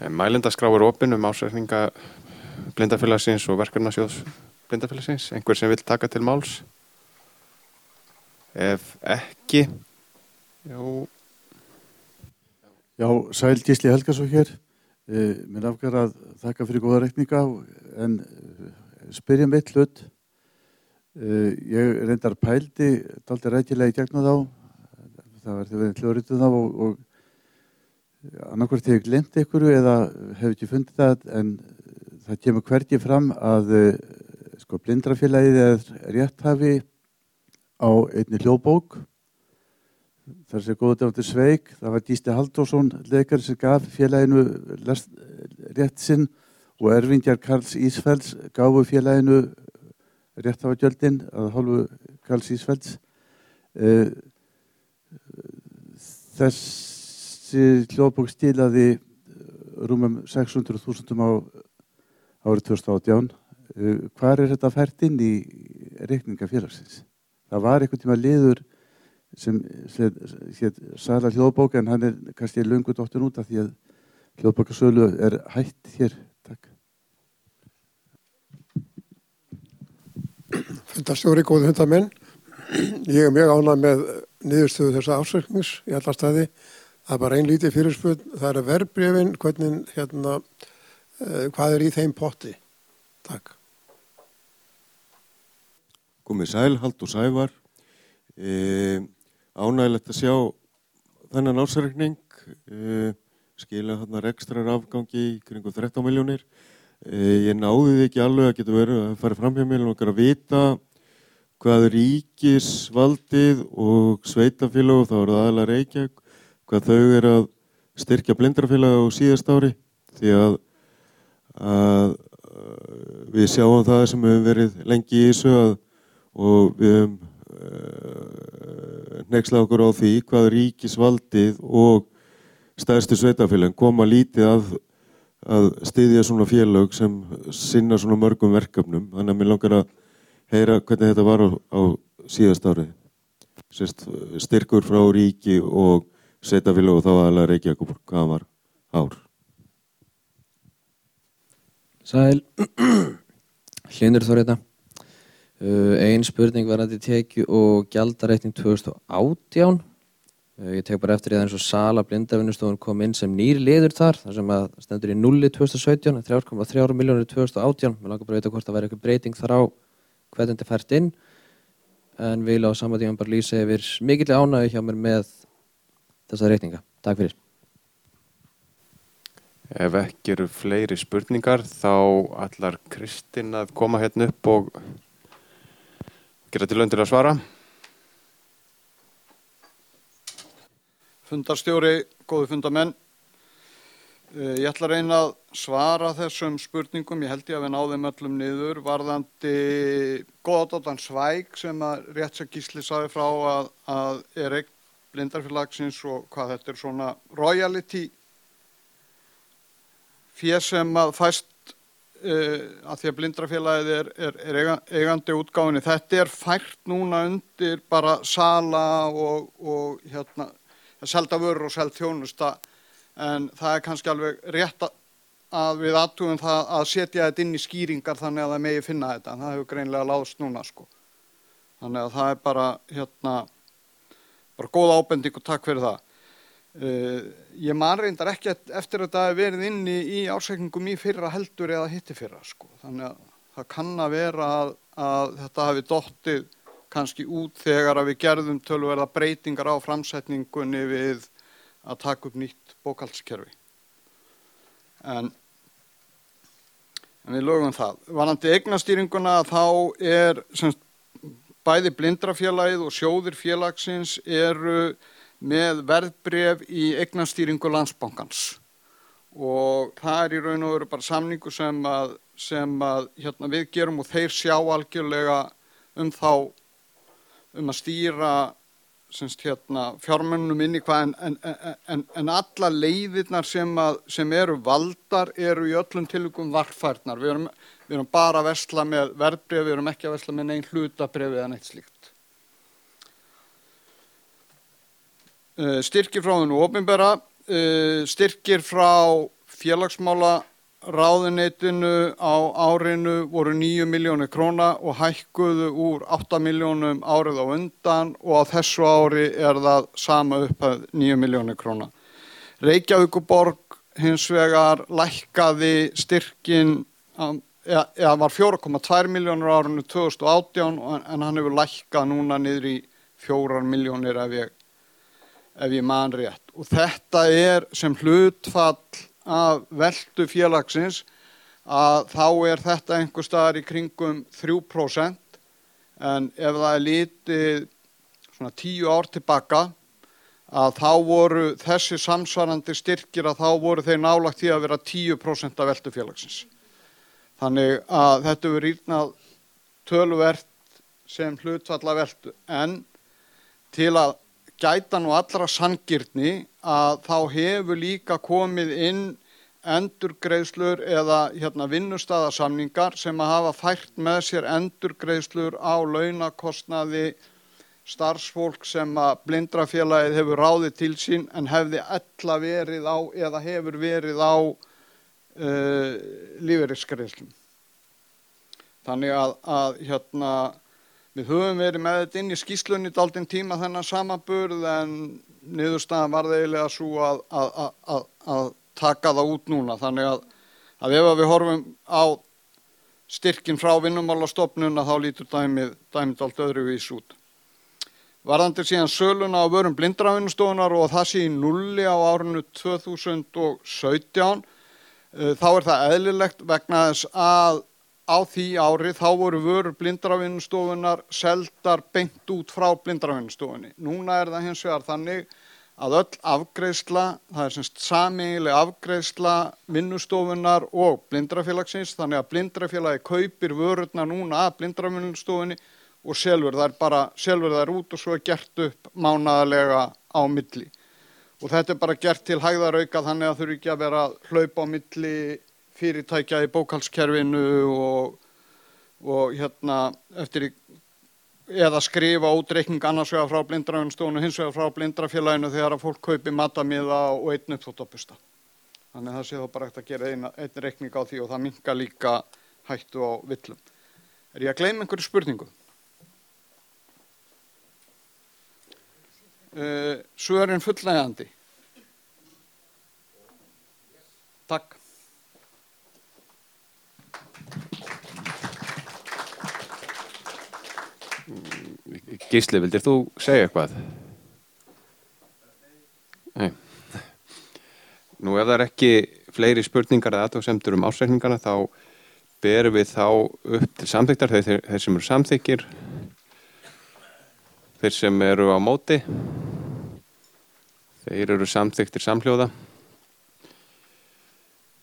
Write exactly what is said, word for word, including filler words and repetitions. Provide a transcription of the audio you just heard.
Mælendaskrá er opin um ársreikninga Blindrafélagsins og verkefnasjóðs Blindrafélagsins. Einhver sem vill taka til máls? Ef ekki, já. Já, Sæl Gísli Helgason hér. E, mér langar að þakka fyrir góða reikninga en spyrja um eitt hlut. E, ég reyndar pældi dálítið rækilega í gegnum þá. Það var þegar við hljóðritum þá og, og annarkvort hef ég glemt einhverju eða hef ekki fundið það, en það kemur hvergi fram að sko, Blindrafélagið er rétthafi á einni hljóðbók. Þar sem góða dæmandi Sveik, það var Gísli Halldórsson leikari sem gaf félaginu rétt sinn og erfingjar Karls Ísfelds gáfu félaginu rétthafagjöldin að hálfu Karls Ísfelds. Þessi hljóðbók stilaði rúmum sex hundruð þúsundum á árið tvö þúsund og átján. Hvar er þetta fært inn í reikninga félagsins? Það var einhvern tíma liður sem hér Sala hljóðbók, en hann er kannski löngu dottin út af því að hljóðbókasölu er hætt hér. Takk. Fundarstjóri, góði fundarmenn. Ég er mjög ánægð með niðurstöðu þessa ársreiknings í alla staði. Það er bara ein lítið fyrirspurn. Það eru verðbréfin, hvernig, hérna, uh, hvað er í þeim potti? Takk. Komið sæl, Halldór Sævar. E, ánægilegt að sjá þennan ársreikning, e, skila þarna rekstrar afgangi í kringum þrettán milljónir. E, ég náði því ekki alveg að geta verið að fara fram hjá mér og okkar að vita hvað ríkisvaldið og sveitafélag, og þá er það aðalega Reykjavík, hvað þau er að styrkja Blindrafélag á síðast ári, því að, að við sjáum það sem hefur verið lengi í þessu að, og við höfum hneykslað okkur á því hvað ríkisvaldið og stærstu sveitafélögin koma lítið að, að styðja svona félög sem sinna svona mörgum verkefnum. Þannig að mér langar að heyra hvernig þetta var á, á síðast árið. Sérst, styrkur frá ríki og sveitafélög og þá aðalega Reykjavík, hvað var ár. Sæl, Hlynur Þór hérna. Uh, ein spurning varðandi tekju og gjaldareikning tvö þúsund og átján. Uh, ég tek bara eftir því að eins og Sala Blindravinnustofan kom inn sem nýr liður þar, þar sem að stendur í núlli tvö þúsund og sautján, þrjú komma þrjár milljónir tvö þúsund og átján. Mér langar bara að vita hvort það væri eitthvað breyting þar á hvernig þetta er fært inn. En vil á sama tíma bara lýsa yfir mikilli ánægju hjá mér með þessa reikninga. Takk fyrir. Ef ekki eru fleiri spurningar, þá ætlar Kristinn að koma hérna upp og gera til undir að svara. Fundarstjóri, góði fundarmenn. Ég ætla að reyna að svara þessum spurningum. Ég held ég að við náðum öllum niður varðandi góðadóttan Sveik sem að rétt sem Gísli sagði frá að, að er eign Blindrafélagsins og hvað þetta er svona royalty fé sem að fæst Uh, að því að Blindrafélagið er, er, er eigandi útgáfinni. Þetta er fært núna undir bara Sala og, og hérna, selda vörur og seld þjónusta, en það er kannski alveg rétt að við athugum það að setja þetta inn í skýringar þannig að það megi finna þetta, en það hefur greinilega láðst núna sko. Þannig að það er bara hérna, bara góð ábending og takk fyrir það. Uh, ég man reyndar ekki eftir að þetta hafi verið inni í ársreikningum í fyrra heldur eða hitti fyrra sko. Þannig að það kann að vera að, að þetta hafi dottið kannski út þegar að við gerðum töluverða breytingar á framsetningunni við að taka upp nýtt bókhaldskerfi. En, en við lögum það. Varðandi eignastýringuna þá er semst, bæði Blindrafélagið og sjóðir félagsins eru með verðbréf í eignastýringu Landsbankans og það er í raun og veru bara samningu sem að, sem að hérna, við gerum og þeir sjá algjörlega um þá um að stýra semst, hérna, fjármunum inn í hvað en, en, en, en alla leiðirnar sem, að, sem eru valdar eru í öllum tilvikum varfærnar. Við erum, við erum bara að versla með verðbréf, við erum ekki að versla með nein hlutabréf eða neitt slíkt. Styrkir frá hinu opinbera, styrkir frá félagsmála ráðuneytinu á árinu voru níu milljónir króna og hækkuðu úr átta milljónum árið á undan og á þessu ári er það sama upphæð níu milljónir króna. Reykjavíkurborg hins vegar lækkaði styrkin, eða, eða var fjögur komma tvær milljónir á árinu tvö þúsund og átján en hann hefur lækkað núna niður í fjórar milljónir ef ég, ef ég man rétt. Og þetta er sem hlutfall af veltu félagsins að þá er þetta einhver staðar í kringum þrjú prósent en ef það er litið svona tíu ár tilbaka að þá voru þessi samsvarandi styrkir að þá voru þeir nálægt því að vera tíu prósent af veltu félagsins. Þannig að þetta hefur rýrnað töluvert sem hlutfall af veltu en til að gæta nú allra sanngirni að þá hefur líka komið inn endurgreiðslur eða hérna, vinnustaðasamningar sem að hafa fært með sér endurgreiðslur á launakostnaði starfsfólk sem að Blindrafélagið hefur ráðið til sín en hefði ella verið á eða hefur verið á uh, lífeyrisgreiðslum. Þannig að, að hérna, við höfum verið með þetta inn í skýrslunni dálítinn tíma þennan samanburð en niðurstaðan var eiginlega svo að, að, að, að, að taka það út núna. Þannig að, að ef við horfum á styrkin frá Vinnumálastofnun þá lítur dæmið, dæmið allt öðruvís út. Varðandi síðan söluna á vörum Blindravinnustofunar og það sé í nulli á árinu tvö þúsund og sautján, þá er það eðlilegt vegna þess að á því ári þá voru vörur Blindravinnustofunar seldar beint út frá Blindravinnustofunni. Núna er það hins vegar þannig að öll afgreiðsla, það er semst sameiginleg afgreiðsla vinnustofunar og Blindrafélagsins, þannig að Blindrafélagi kaupir vörurnar núna að Blindravinnustofunni og selur þær bara, selur þær út og svo er gert upp mánaðarlega á milli. Og þetta er bara gert til hægðarauka þannig að þurfi ekki að vera að hlaupa á milli fyrirtækja í bókhaldskerfinu og, og hérna eftir eða skrifa út reikning annars vegar frá Blindravinnustofunni og hins vegar frá Blindrafélaginu þegar að fólk kaupi matamiða og einn uppþvottabursta. Þannig að það sé þá bara hægt að gera einn, einn reikning á því og það minnka líka hættu á villum. Er ég að gleyma einhverju spurningu? Uh, svörin fullnægjandi. Takk. Gísli, vildir þú segja eitthvað? Nei. Nú ef það er ekki fleiri spurningar eða athugasemdir um ársreikningana þá berum við þá upp til samþykktar þeir, þeir sem eru samþykkir, þeir sem eru á móti, þeir eru samþykktir samhljóða.